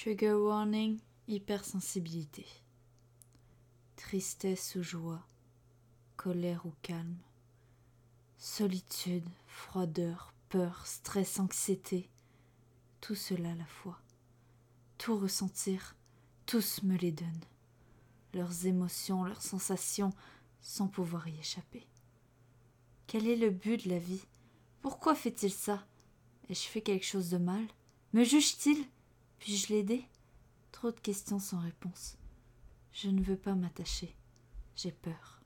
Trigger warning, hypersensibilité. Tristesse ou joie, colère ou calme, solitude, froideur, peur, stress, anxiété, tout cela à la fois. Tout ressentir, tous me les donnent. Leurs émotions, leurs sensations, sans pouvoir y échapper. Quel est le but de la vie? Pourquoi fait-il ça? Ai-je fait quelque chose de mal? Me juge-t-il? Puis-je l'aider? Trop de questions sans réponse. Je ne veux pas m'attacher. J'ai peur.